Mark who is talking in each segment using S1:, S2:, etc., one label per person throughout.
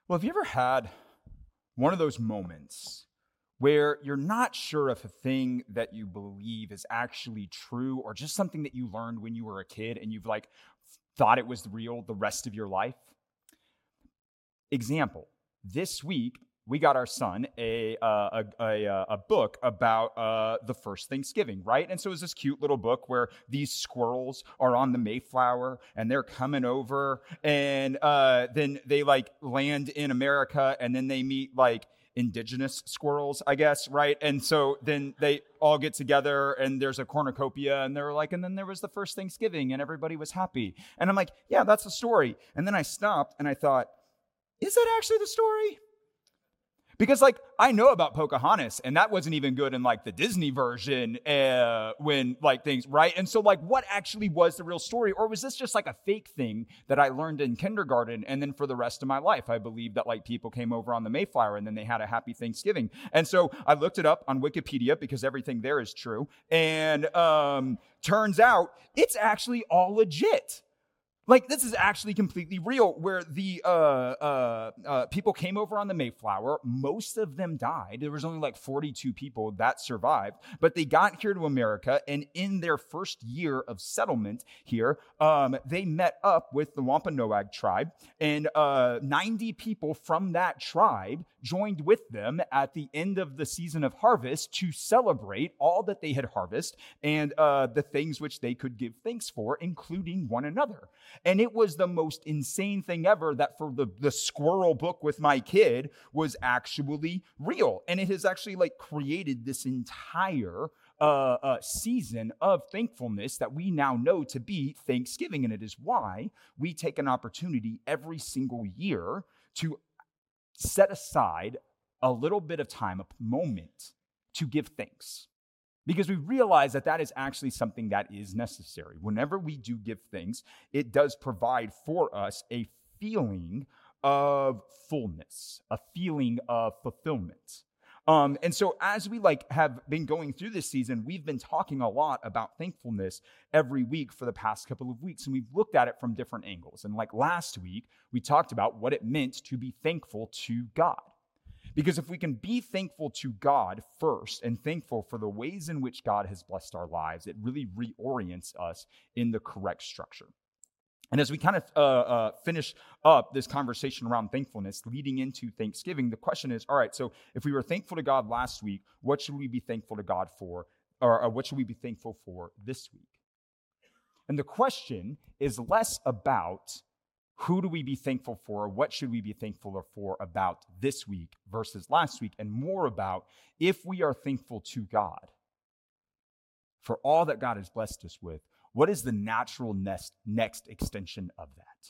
S1: Well, have you ever had one of those moments where you're not sure if a thing that you believe is actually true or just something that you learned when you were a kid and you've thought it was real the rest of your life? Example, this week we got our son a book about the first Thanksgiving, right? And so it's this cute little book where these squirrels are on the Mayflower and they're coming over, and then they land in America, and then they meet indigenous squirrels, I guess, right? And so then they all get together and there's a cornucopia, and they're like, and then there was the first Thanksgiving and everybody was happy. And I'm like, yeah, that's the story. And then I stopped and I thought, is that actually the story? Because I know about Pocahontas, and that wasn't even good in the Disney version when things, right? And so what actually was the real story? Or was this just a fake thing that I learned in kindergarten, and then for the rest of my life I believed that people came over on the Mayflower and then they had a happy Thanksgiving? And so I looked it up on Wikipedia because everything there is true, and turns out it's actually all legit. This is actually completely real, where the people came over on the Mayflower. Most of them died. There was only 42 people that survived, but they got here to America, and in their first year of settlement here, they met up with the Wampanoag tribe, and 90 people from that tribe joined with them at the end of the season of harvest to celebrate all that they had harvested and the things which they could give thanks for, including one another. And it was the most insane thing ever that for the squirrel book with my kid was actually real. And it has actually created this entire season of thankfulness that we now know to be Thanksgiving. And it is why we take an opportunity every single year to set aside a little bit of time, a moment to give thanks. Because we realize that that is actually something that is necessary. Whenever we do give thanks, it does provide for us a feeling of fullness, a feeling of fulfillment. And so as we have been going through this season, we've been talking a lot about thankfulness every week for the past couple of weeks, and we've looked at it from different angles. And last week, we talked about what it meant to be thankful to God. Because if we can be thankful to God first and thankful for the ways in which God has blessed our lives, it really reorients us in the correct structure. And as we kind of finish up this conversation around thankfulness leading into Thanksgiving, the question is, all right, so if we were thankful to God last week, what should we be thankful to God for? Or what should we be thankful for this week? And the question is less about who do we be thankful for? What should we be thankful for about this week versus last week? And more about if we are thankful to God for all that God has blessed us with, what is the natural next extension of that?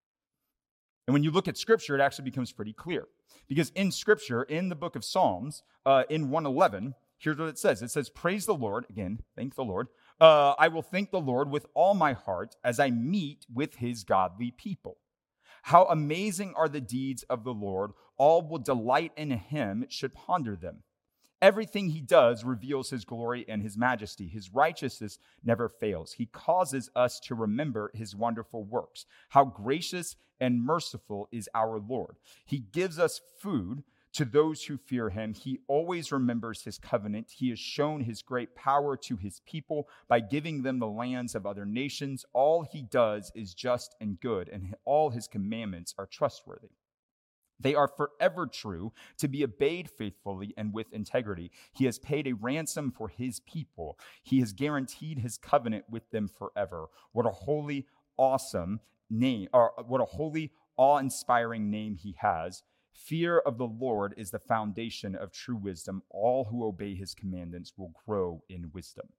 S1: And when you look at Scripture, it actually becomes pretty clear. Because in Scripture, in the book of Psalms, in 111, here's what it says. It says, praise the Lord. Again, thank the Lord. I will thank the Lord with all my heart as I meet with his godly people. How amazing are the deeds of the Lord. All will delight in him, should ponder them. Everything he does reveals his glory and his majesty. His righteousness never fails. He causes us to remember his wonderful works. How gracious and merciful is our Lord. He gives us food to those who fear him. He always remembers his covenant. He has shown his great power to his people by giving them the lands of other nations. All he does is just and good, and all his commandments are trustworthy. They are forever true, to be obeyed faithfully and with integrity. He has paid a ransom for his people. He has guaranteed his covenant with them forever. What a holy, awesome name, or what a holy, awe-inspiring name he has. Fear of the Lord is the foundation of true wisdom. All who obey his commandments will grow in wisdom.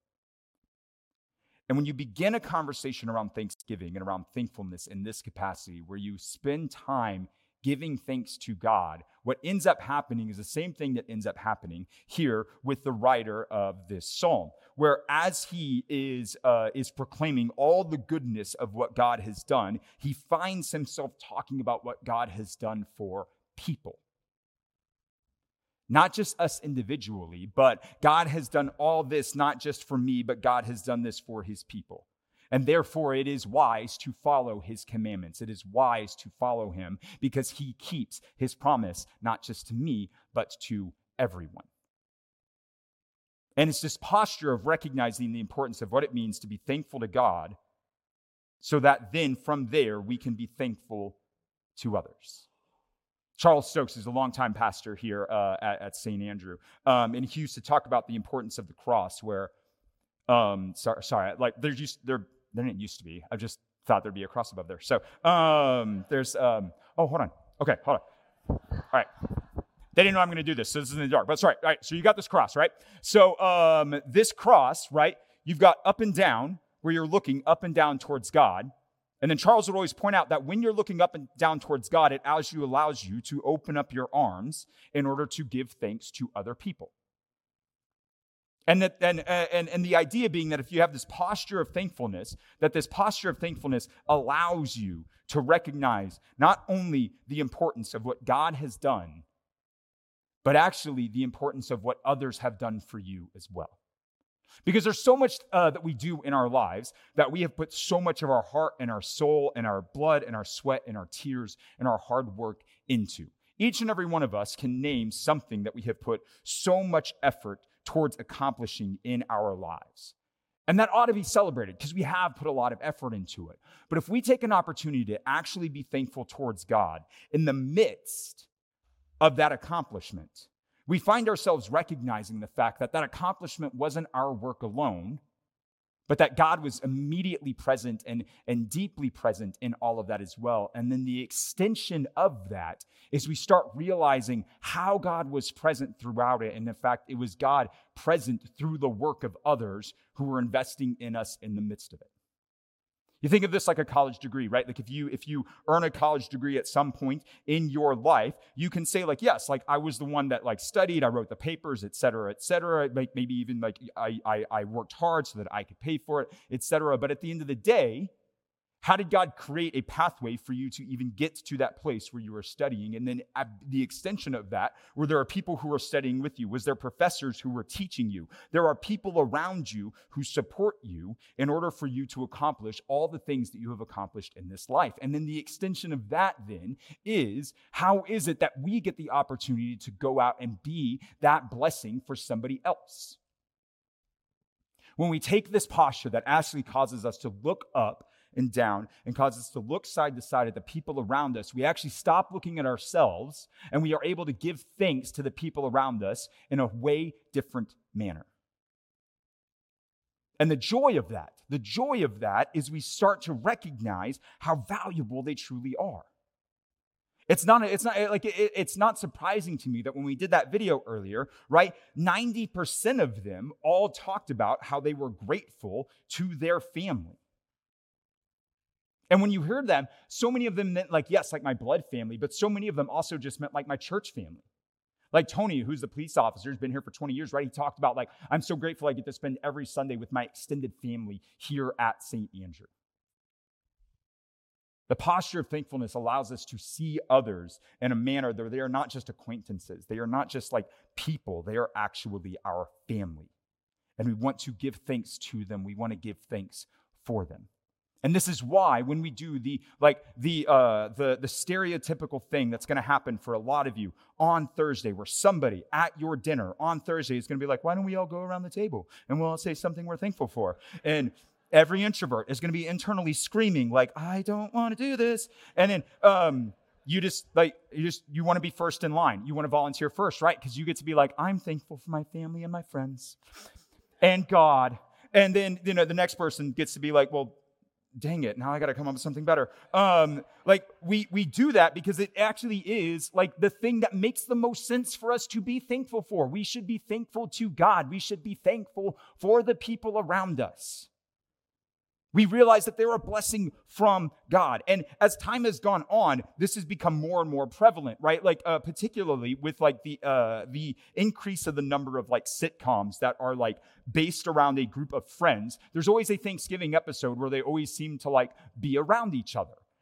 S1: And when you begin a conversation around Thanksgiving and around thankfulness in this capacity, where you spend time giving thanks to God, what ends up happening is the same thing that ends up happening here with the writer of this psalm, where as he is proclaiming all the goodness of what God has done, he finds himself talking about what God has done for people. Not just us individually, but God has done all this, not just for me, but God has done this for his people. And therefore, it is wise to follow his commandments. It is wise to follow him because he keeps his promise, not just to me, but to everyone. And it's this posture of recognizing the importance of what it means to be thankful to God, so that then from there we can be thankful to others. Charles Stokes is a longtime pastor here at St. Andrew. And he used to talk about the importance of the cross where, there didn't used to be. I just thought there'd be a cross above there. So hold on. Okay, hold on. All right. They didn't know I'm going to do this, so this is in the dark. But sorry. All right, so you got this cross, right? So this cross, right, you've got up and down, where you're looking up and down towards God. And then Charles would always point out that when you're looking up and down towards God, it allows you to open up your arms in order to give thanks to other people. And the idea being that if you have this posture of thankfulness, that this posture of thankfulness allows you to recognize not only the importance of what God has done, but actually the importance of what others have done for you as well. Because there's so much that we do in our lives that we have put so much of our heart and our soul and our blood and our sweat and our tears and our hard work into. Each and every one of us can name something that we have put so much effort towards accomplishing in our lives. And that ought to be celebrated because we have put a lot of effort into it. But if we take an opportunity to actually be thankful towards God in the midst of that accomplishment, we find ourselves recognizing the fact that that accomplishment wasn't our work alone, but that God was immediately present and deeply present in all of that as well. And then the extension of that is we start realizing how God was present throughout it. And in fact, it was God present through the work of others who were investing in us in the midst of it. You think of this like a college degree, right? Like if you earn a college degree at some point in your life, you can say like, yes, like I was the one that like studied, I wrote the papers, et cetera, like maybe even like I worked hard so that I could pay for it, et cetera. But at the end of the day, how did God create a pathway for you to even get to that place where you were studying? And then at the extension of that, where there are people who are studying with you, was there professors who were teaching you? There are people around you who support you in order for you to accomplish all the things that you have accomplished in this life. And then the extension of that then is, how is it that we get the opportunity to go out and be that blessing for somebody else? When we take this posture that actually causes us to look up and down and causes us to look side to side at the people around us, we actually stop looking at ourselves and we are able to give thanks to the people around us in a way different manner. And the joy of that is we start to recognize how valuable they truly are. It's not surprising to me that when we did that video earlier, right, 90% of them all talked about how they were grateful to their family. And when you heard them, so many of them meant like, yes, like my blood family, but so many of them also just meant like my church family. Like Tony, who's the police officer, has been here for 20 years, right? He talked about like, I'm so grateful I get to spend every Sunday with my extended family here at St. Andrew. The posture of thankfulness allows us to see others in a manner that they are not just acquaintances. They are not just like people. They are actually our family. And we want to give thanks to them. We want to give thanks for them. And this is why when we do the stereotypical thing that's going to happen for a lot of you on Thursday, where somebody at your dinner on Thursday is going to be like, why don't we all go around the table and we'll all say something we're thankful for? And every introvert is going to be internally screaming like, I don't want to do this. And then you want to be first in line. You want to volunteer first, right? Because you get to be like, I'm thankful for my family and my friends and God. And then, the next person gets to be like, well, dang it, now I got to come up with something better. We do that because it actually is like the thing that makes the most sense for us to be thankful for. We should be thankful to God. We should be thankful for the people around us. We realize that they're a blessing from God. And as time has gone on, this has become more and more prevalent, right? Like particularly with like the increase of the number of like sitcoms that are like based around a group of friends. There's always a Thanksgiving episode where they always seem to like be around each other.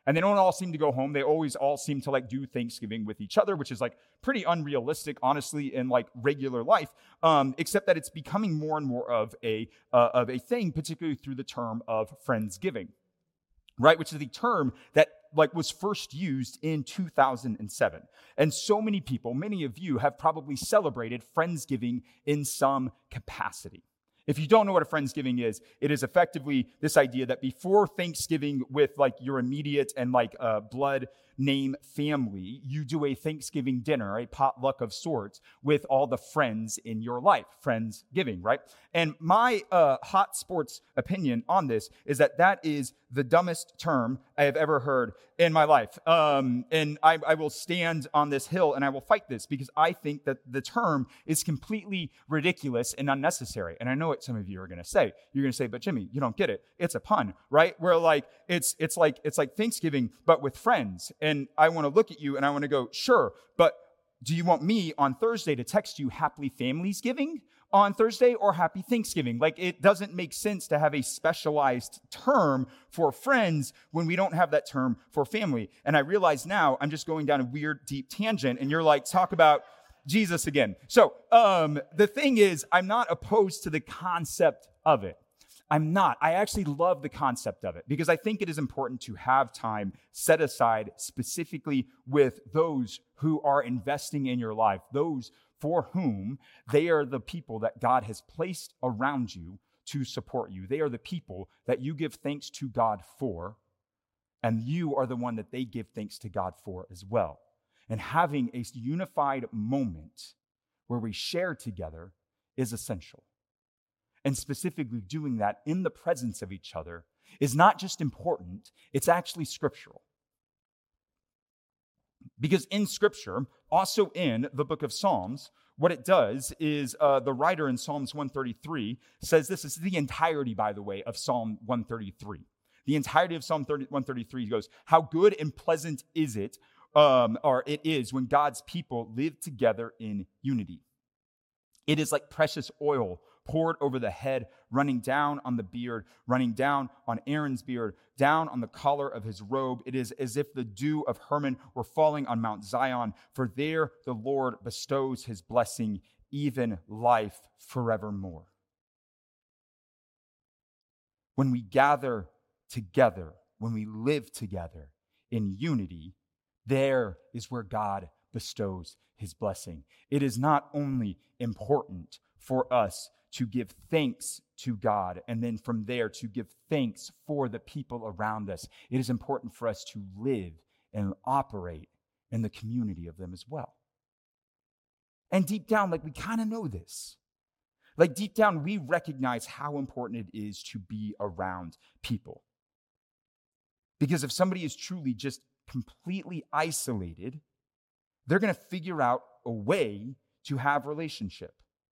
S1: And they don't all seem to go home. They always all seem to like do Thanksgiving with each other, which is like pretty unrealistic, honestly, in like regular life. Except that it's becoming more and more of a thing, particularly through the term of Friendsgiving, right? Which is the term that like was first used in 2007. And so many people, many of you have probably celebrated Friendsgiving in some capacity. If you don't know what a Friendsgiving is, it is effectively this idea that before Thanksgiving with like your immediate and like blood name family, you do a Thanksgiving dinner, a potluck of sorts with all the friends in your life, Friendsgiving, right? And my hot sports opinion on this is that that is the dumbest term I have ever heard in my life. And I will stand on this hill and I will fight this because I think that the term is completely ridiculous and unnecessary. And I know what some of you are going to say. You're going to say, but Jimmy, you don't get it. It's a pun, right? Where like, it's like Thanksgiving, but with friends. And I want to look at you and I want to go, sure, but do you want me on Thursday to text you Happy Familiesgiving on Thursday or Happy Thanksgiving? Like, it doesn't make sense to have a specialized term for friends when we don't have that term for family. And I realize now I'm just going down a weird, deep tangent and you're like, talk about Jesus again. So the thing is, I'm not opposed to the concept of it. I'm not. I actually love the concept of it because I think it is important to have time set aside specifically with those who are investing in your life, those for whom they are the people that God has placed around you to support you. They are the people that you give thanks to God for, and you are the one that they give thanks to God for as well. And having a unified moment where we share together is essential. And specifically doing that in the presence of each other is not just important, it's actually scriptural. Because in Scripture, also in the book of Psalms, what it does is the writer in Psalms 133 says this is the entirety, by the way, of Psalm 133. The entirety of Psalm 133 goes, how good and pleasant is it, or it is when God's people live together in unity. It is like precious oil poured over the head, running down on the beard, running down on Aaron's beard, down on the collar of his robe. It is as if the dew of Hermon were falling on Mount Zion, for there the Lord bestows his blessing, even life forevermore. When we gather together, when we live together in unity, there is where God bestows his blessing. It is not only important for us to give thanks to God, and then from there to give thanks for the people around us. It is important for us to live and operate in the community of them as well. And deep down, like we kind of know this. Like deep down, we recognize how important it is to be around people. Because if somebody is truly just completely isolated, they're going to figure out a way to have relationship.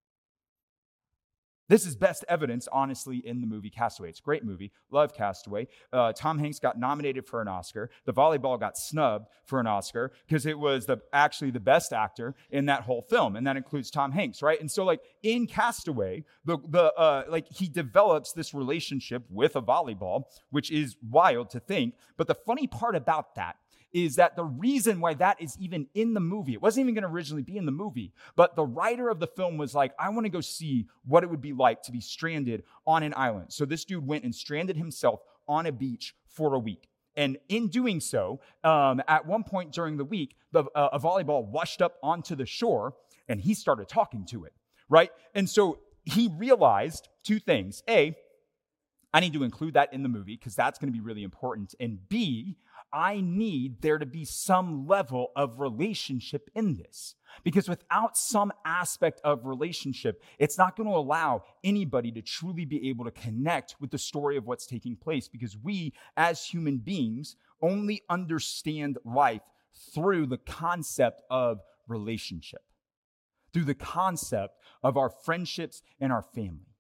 S1: This is best evidence, honestly, in the movie Castaway. It's a great movie. Love Castaway. Tom Hanks got nominated for an Oscar. The volleyball got snubbed for an Oscar because it was actually the best actor in that whole film, and that includes Tom Hanks, right? And so, like in Castaway, he develops this relationship with a volleyball, which is wild to think. But the funny part about that is that the reason why that is even in the movie, it wasn't even going to originally be in the movie, but the writer of the film was like, I want to go see what it would be like to be stranded on an island. So this dude went and stranded himself on a beach for a week. And in doing so, at one point during the week, a volleyball washed up onto the shore and he started talking to it, right? And so he realized two things. A, I need to include that in the movie because that's going to be really important. And B, I need there to be some level of relationship in this. Because without some aspect of relationship, it's not going to allow anybody to truly be able to connect with the story of what's taking place. Because we, as human beings, only understand life through the concept of relationship, through the concept of our friendships and our family.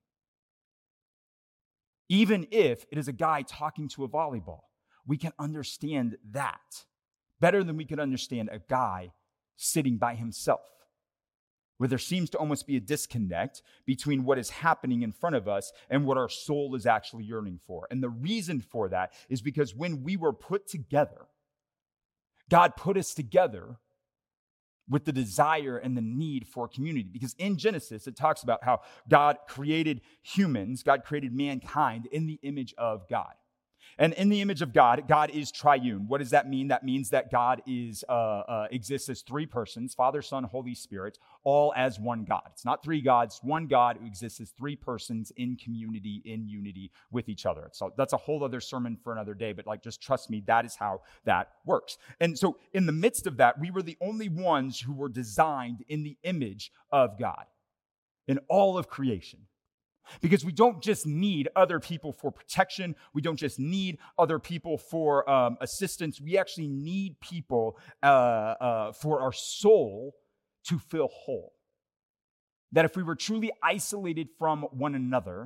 S1: Even if it is a guy talking to a volleyball, we can understand that better than we can understand a guy sitting by himself where there seems to almost be a disconnect between what is happening in front of us and what our soul is actually yearning for. And the reason for that is because when we were put together, God put us together with the desire and the need for community. Because in Genesis, it talks about how God created humans, God created mankind in the image of God. And in the image of God, God is triune. What does that mean? That means that God exists as three persons, Father, Son, Holy Spirit, all as one God. It's not three gods, one God who exists as three persons in community, in unity with each other. So that's a whole other sermon for another day, but just trust me, that is how that works. And so in the midst of that, we were the only ones who were designed in the image of God in all of creation. Because we don't just need other people for protection. We don't just need other people for assistance. We actually need people for our soul to feel whole. That if we were truly isolated from one another,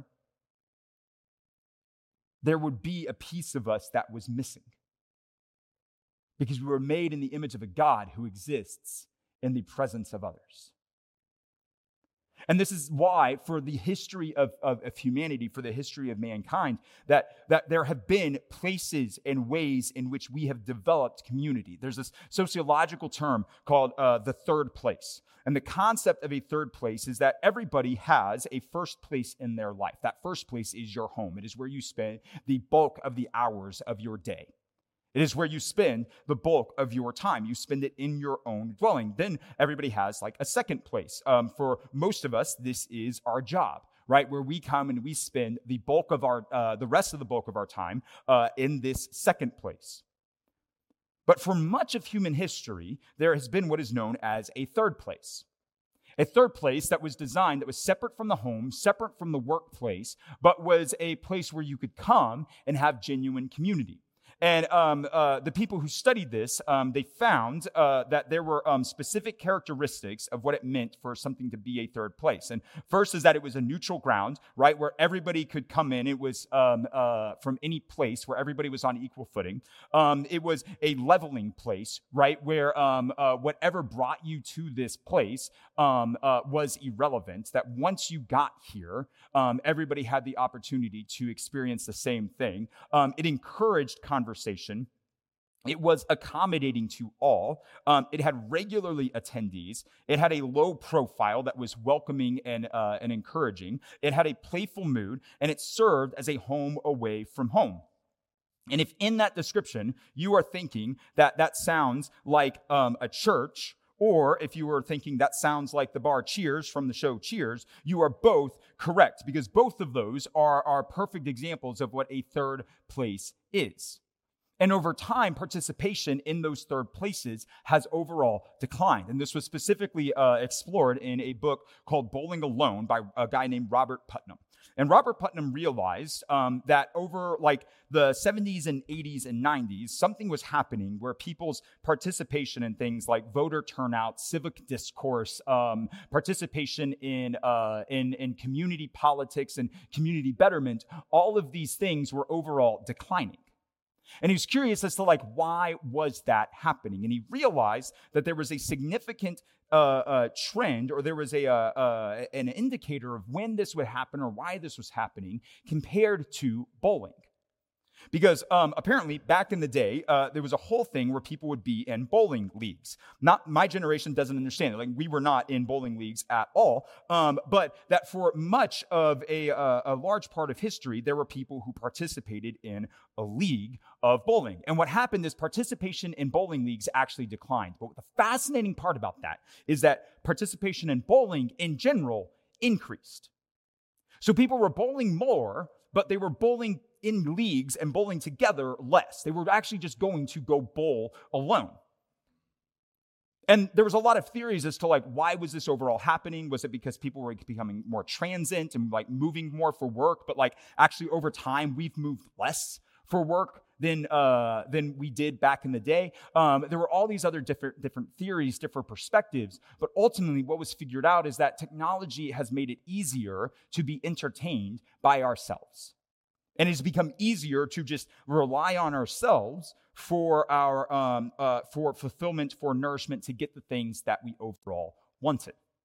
S1: there would be a piece of us that was missing. Because we were made in the image of a God who exists in the presence of others. And this is why, for the history of humanity, for the history of mankind, that there have been places and ways in which we have developed community. There's this sociological term called the third place. And the concept of a third place is that everybody has a first place in their life. That first place is your home. It is where you spend the bulk of the hours of your day. It is where you spend the bulk of your time. You spend it in your own dwelling. Then everybody has a second place. For most of us, this is our job, right? Where we come and we spend the rest of the bulk of our time in this second place. But for much of human history, there has been what is known as a third place. A third place that was designed, that was separate from the home, separate from the workplace, but was a place where you could come and have genuine community. And the people who studied this, they found that there were specific characteristics of what it meant for something to be a third place. And first is that it was a neutral ground, right, where everybody could come in. It was from any place where everybody was on equal footing. It was a leveling place, right, where whatever brought you to this place was irrelevant, that once you got here, everybody had the opportunity to experience the same thing. It encouraged conversation. It was accommodating to all. It had regularly attendees. It had a low profile that was welcoming and encouraging. It had a playful mood, and it served as a home away from home. And if in that description you are thinking that sounds like a church, or if you were thinking that sounds like the bar Cheers from the show Cheers, you are both correct, because both of those are perfect examples of what a third place is. And over time, participation in those third places has overall declined. And this was specifically explored in a book called Bowling Alone by a guy named Robert Putnam. And Robert Putnam realized that over the 70s and 80s and 90s, something was happening where people's participation in things like voter turnout, civic discourse, participation in community politics and community betterment, all of these things were overall declining. And he was curious as to why was that happening? And he realized that there was a significant trend, or there was an indicator of when this would happen or why this was happening compared to bowling. Because apparently back in the day, there was a whole thing where people would be in bowling leagues. Not my generation doesn't understand it. We were not in bowling leagues at all. But that for much of a large part of history, there were people who participated in a league of bowling. And what happened is participation in bowling leagues actually declined. But the fascinating part about that is that participation in bowling in general increased. So people were bowling more, but they were bowling in leagues and bowling together less. They were actually just going to go bowl alone. And there was a lot of theories as to why was this overall happening? Was it because people were becoming more transient and moving more for work? But actually over time, we've moved less for work than we did back in the day. There were all these other different theories, different perspectives. But ultimately, what was figured out is that technology has made it easier to be entertained by ourselves. And it's become easier to just rely on ourselves for our for fulfillment, for nourishment, to get the things that we overall wanted.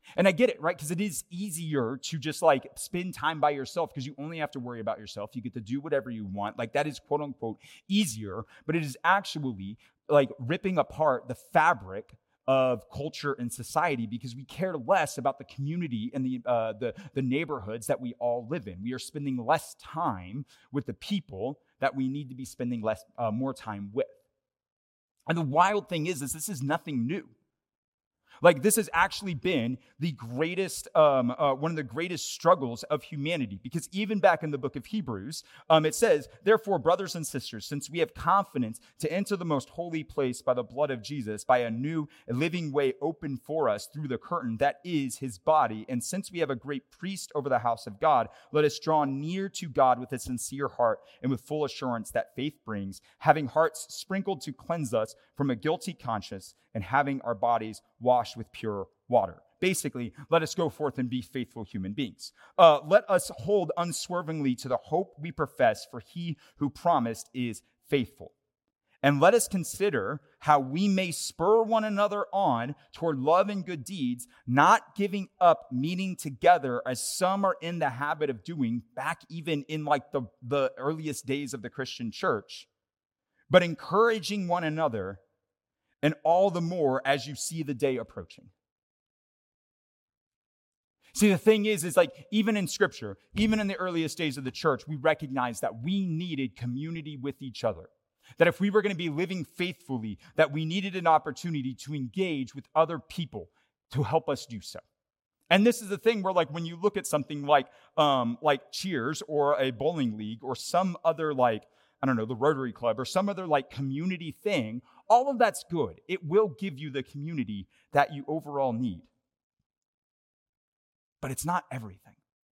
S1: And I get it, right? Because it is easier to just like spend time by yourself because you only have to worry about yourself. You get to do whatever you want. Like that is quote unquote easier, but it is actually like ripping apart the fabric of culture and society because we care less about the community and the neighborhoods that we all live in. We are spending less time with the people that we need to be spending more time with. And the wild thing is this is nothing new. Like this has actually been the greatest, one of the greatest struggles of humanity. Because even back in the book of Hebrews, it says, "Therefore, brothers and sisters, since we have confidence to enter the most holy place by the blood of Jesus, by a new living way open for us through the curtain that is his body, and since we have a great priest over the house of God, let us draw near to God with a sincere heart and with full assurance that faith brings, having hearts sprinkled to cleanse us from a guilty conscience and having our bodies washed with pure water." Basically, let us go forth and be faithful human beings. Let us hold unswervingly to the hope we profess, for he who promised is faithful. And let us consider how we may spur one another on toward love and good deeds, not giving up meeting together as some are in the habit of doing back even in like the earliest days of the Christian church, but encouraging one another, and all the more as you see the day approaching. See, the thing is like even in Scripture, even in the earliest days of the church, we recognized that we needed community with each other. That if we were going to be living faithfully, that we needed an opportunity to engage with other people to help us do so. And this is the thing where like when you look at something like Cheers or a bowling league or some other like, I don't know, the Rotary Club or some other like community thing, all of that's good. It will give you the community that you overall need. But it's not everything.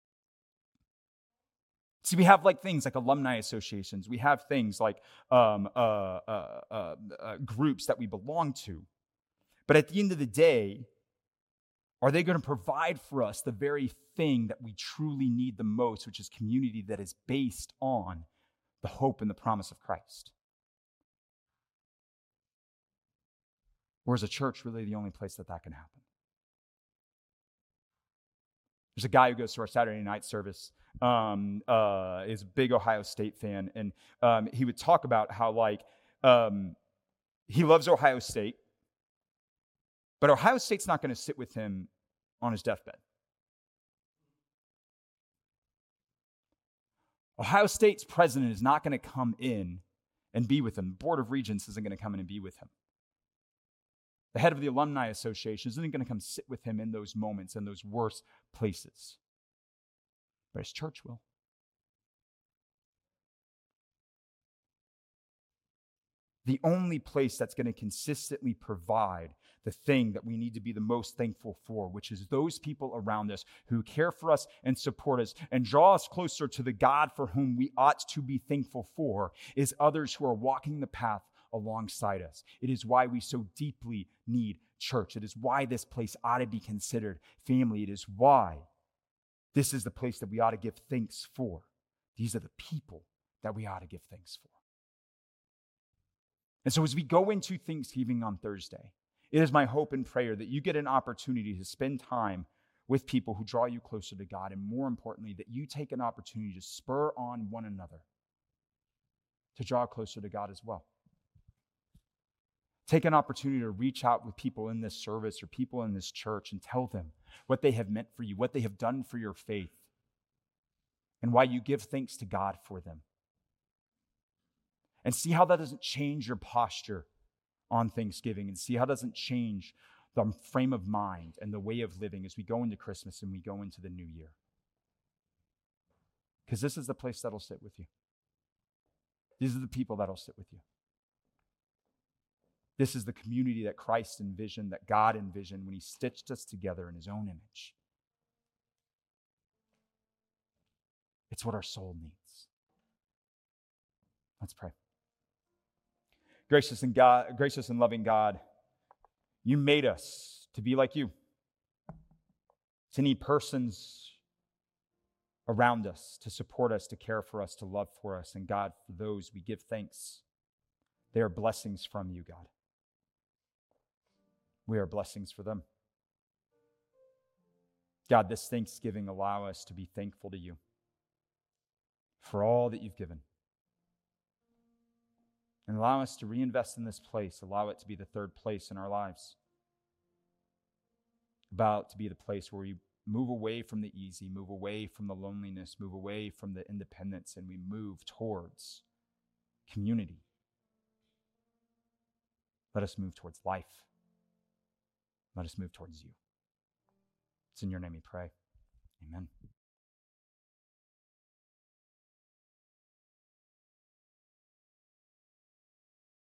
S1: See, we have like things like alumni associations. We have things like groups that we belong to. But at the end of the day, are they going to provide for us the very thing that we truly need the most, which is community that is based on the hope and the promise of Christ? Or is a church really the only place that can happen? There's a guy who goes to our Saturday night service, is a big Ohio State fan, and he would talk about how he loves Ohio State, but Ohio State's not going to sit with him on his deathbed. Ohio State's president is not going to come in and be with him. The Board of Regents isn't going to come in and be with him. The head of the Alumni Association isn't going to come sit with him in those moments, in those worst places. But his church will. The only place that's going to consistently provide the thing that we need to be the most thankful for, which is those people around us who care for us and support us and draw us closer to the God for whom we ought to be thankful for, is others who are walking the path alongside us. It is why we so deeply need church. It is why this place ought to be considered family. It is why this is the place that we ought to give thanks for. These are the people that we ought to give thanks for. And so as we go into Thanksgiving on Thursday, it is my hope and prayer that you get an opportunity to spend time with people who draw you closer to God, and more importantly, that you take an opportunity to spur on one another to draw closer to God as well. Take an opportunity to reach out with people in this service or people in this church and tell them what they have meant for you, what they have done for your faith, and why you give thanks to God for them. And see how that doesn't change your posture on Thanksgiving, and see how it doesn't change the frame of mind and the way of living as we go into Christmas and we go into the new year. Because this is the place that'll sit with you. These are the people that'll sit with you. This is the community that Christ envisioned, that God envisioned when he stitched us together in his own image. It's what our soul needs. Let's pray. Gracious and loving God, you made us to be like you, to need persons around us, to support us, to care for us, to love for us. And God, for those we give thanks. They are blessings from you, God. We are blessings for them. God, this Thanksgiving, allow us to be thankful to you for all that you've given. And allow us to reinvest in this place. Allow it to be the third place in our lives. About to be the place where we move away from the easy, move away from the loneliness, move away from the independence, and we move towards community. Let us move towards life. Let us move towards you. It's in your name we pray. Amen.